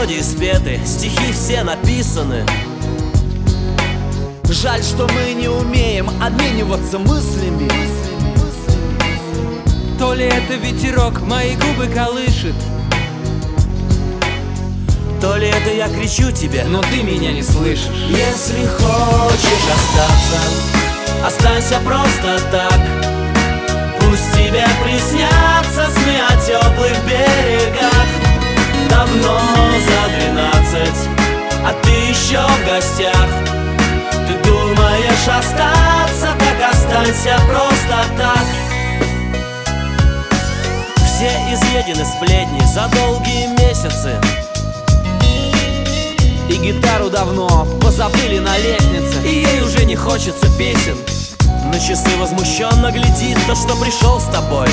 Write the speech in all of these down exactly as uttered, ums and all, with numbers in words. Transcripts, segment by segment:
мелодии спеты, стихи все написаны. Жаль, что мы не умеем обмениваться мыслями. То ли это ветерок мои губы колышет, то ли это я кричу тебе, но ты меня не слышишь. Если хочешь остаться, останься просто так. Пусть тебе приснятся сны о теплых берегах. Давно за двенадцать, а ты еще в гостях. Ты думаешь остаться, так останься просто так. Все изъедены сплетни за долгие месяцы, и гитару давно позабыли на лестнице, и ей уже не хочется песен. На часы возмущенно глядит то, что пришел с тобой.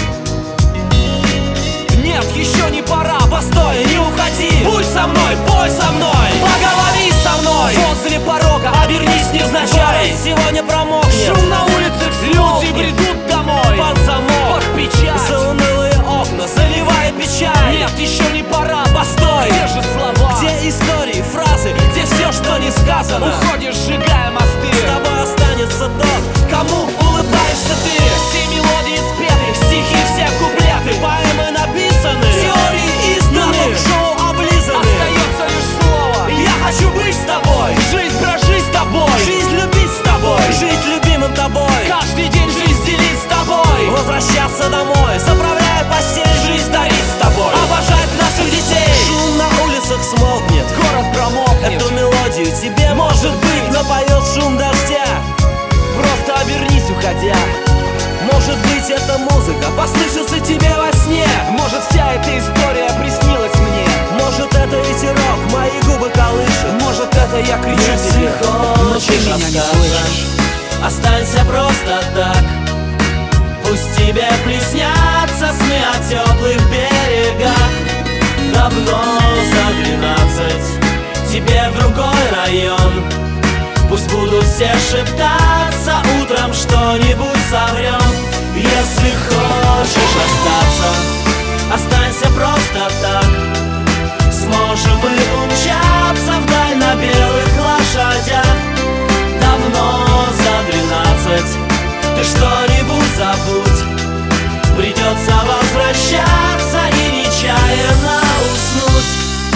Нет, еще не пора, постой, не уходи. Будь со мной, пой со мной, поговори со мной. Возле порога обернись невзначай. Город сегодня промокнет, шум на улицах, люди бредут домой. Под замок, под печать, за унылые окна заливает печаль. Нет, еще не пора, постой. Где же слова? Где истории, фразы, где все, что не сказано? Уходишь, сжигая мосты. С тобой останется тот, кому улыбаешься ты. Все мелодии спеты, стихи, все куплеты, поэмы написаны, теории изданы, шоу облизаны. Остается лишь слово: я хочу быть с тобой. Жизнь прожить с тобой, жизнь любить с тобой, жить любимым тобой. Каждый день жизнь делить с тобой, возвращаться домой, заправляя постель, жизнь дарить с тобой, обожать наших детей. Шум на улицах смолкнет, город промокнет. Эту мелодию тебе, может быть, напоет шум дождя. Просто обернись, уходя. Может быть, эта музыка послышится тебе во сне. Может, вся эта история приснилась мне. Может, это ветерок мои губы колышет. Может, это я кричу Если тебе, но ты меня не слышишь. Останься просто так. Пусть тебе приснятся сны о теплых берегах. Давно за двенадцать, тебе в другой район. Пусть будут все шептаться, утром что-нибудь соврем. Если хочешь остаться, останься просто так. Сможем мы умчаться вдаль на белых лошадях. Давно за двенадцать, ты что-нибудь забудь. Придется возвращаться и нечаянно уснуть.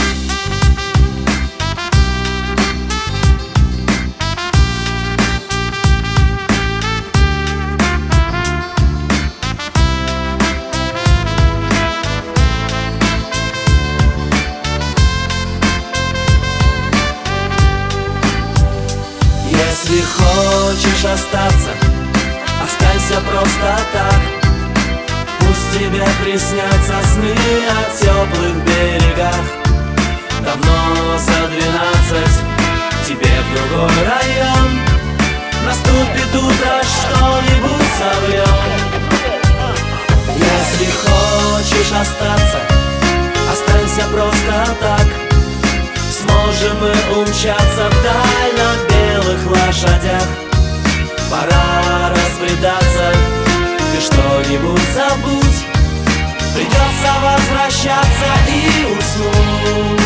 Если хочешь остаться, останься просто так. Пусть тебе приснятся сны о теплых берегах. Давно за двенадцать, тебе в другой район. Наступит утро, что-нибудь соврем. Если хочешь остаться, останься просто так. Сможем мы умчаться вдаль на белых лошадях. Пора разбредаться, ты что-нибудь забудь. Придется возвращаться и уснуть.